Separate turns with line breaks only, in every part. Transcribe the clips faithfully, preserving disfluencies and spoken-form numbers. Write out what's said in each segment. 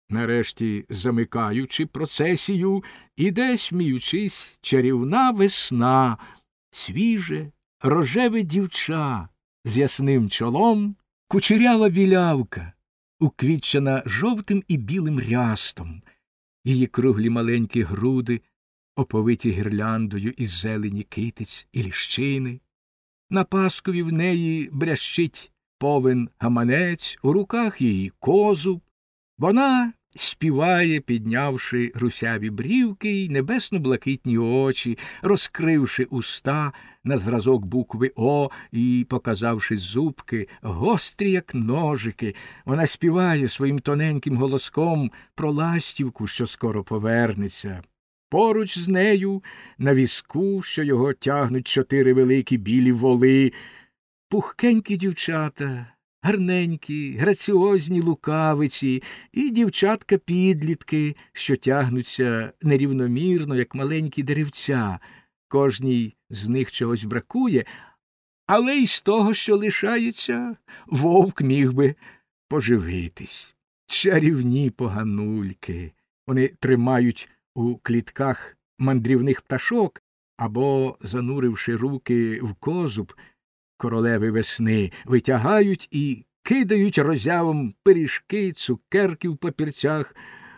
Нарешті, замикаючи процесію, іде, сміючись, чарівна весна, свіже, рожеве дівча з ясним чолом, кучерява білявка, уквітчена жовтим і білим рястом, її круглі маленькі груди, оповиті гірляндою із зелені китиць і ліщини. На паскові в неї брящить повен гаманець, у руках її козуб. Вона співає, піднявши русяві брівки й небесно-блакитні очі, розкривши уста на зразок букви О і показавши зубки, гострі, як ножики. Вона співає своїм тоненьким голоском про ластівку, що скоро повернеться. Поруч з нею, на візку, що його тягнуть чотири великі білі воли, пухкенькі дівчата, гарненькі, граціозні лукавиці і дівчатка-підлітки, що тягнуться нерівномірно, як маленькі деревця. Кожній з них чогось бракує, але й з того, що лишається, вовк міг би поживитись. Чарівні поганульки. Вони тримають у клітках мандрівних пташок або, зануривши руки в козуб королеви весни, витягають і кидають роззявом пиріжки, цукерки в папірцях,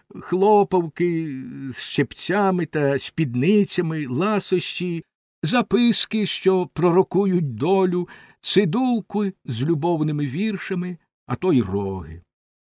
хлопавки з щепцями та спідницями, ласощі, записки, що пророкують долю, цидулки з любовними віршами, а то й роги.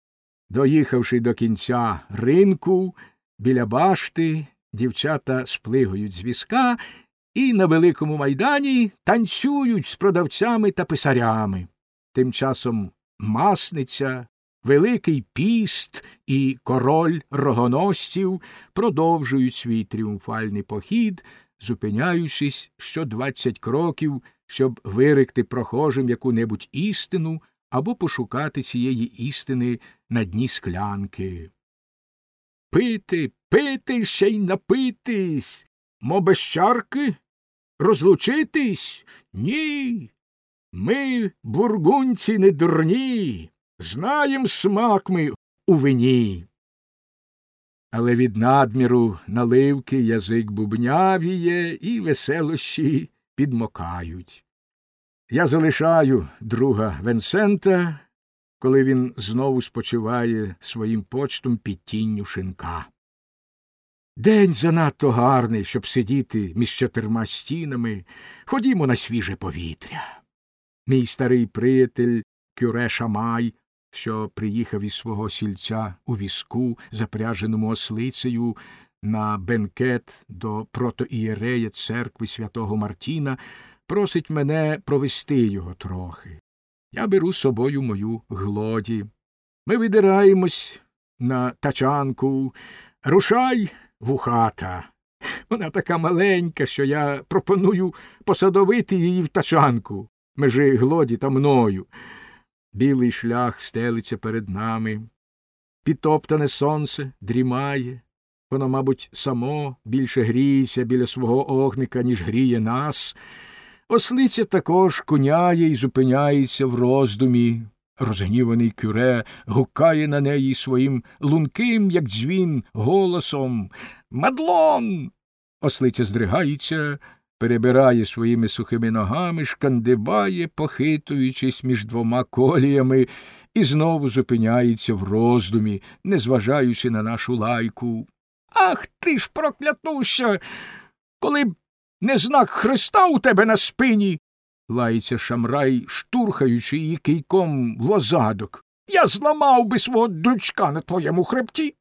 Доїхавши до кінця ринку, біля башти дівчата сплигують з візка і на великому майдані танцюють з продавцями та писарями. Тим часом масниця, Великий піст і король рогоносців продовжують свій тріумфальний похід, зупиняючись що двадцять кроків, щоб виректи прохожим яку-небудь істину або пошукати цієї істини на дні склянки. Пити, пити, ще й напитись, мо без чарки? Розлучитись? Ні. Ми, бургунці, не дурні, знаєм смак ми у вині. Але від надміру наливки язик бубнявіє і веселощі підмокають. Я залишаю друга Венсента, коли він знову спочиває своїм почтом під тінню шинка. День занадто гарний, щоб сидіти між чотирма стінами. Ходімо на свіже повітря. Мій старий приятель Кюре Шамай, що приїхав із свого сільця у візку, запряженому ослицею, на бенкет до протоієрея церкви святого Мартіна, просить мене провести його трохи. Я беру з собою мою Глоді. Ми видираємось на тачанку. Рушай, вухата. Вона така маленька, що я пропоную посадовити її в тачанку межи Глоді та мною. Білий шлях стелиться перед нами. Підтоптане сонце дрімає. Воно, мабуть, само більше гріється біля свого огника, ніж гріє нас. Ослиця також куняє і зупиняється в роздумі. Розгніваний Кюре гукає на неї своїм лунким, як дзвін, голосом. «Мадлон!» Ослиця здригається, перебирає своїми сухими ногами, шкандибає, похитуючись між двома коліями, і знову зупиняється в роздумі, незважаючи на нашу лайку. «Ах ти ж, проклятуща! Коли б не знак Христа у тебе на спині!» — лається Шамрай, штурхаючи її кийком в озадок. «Я зламав би свого дрючка на твоєму хребті!»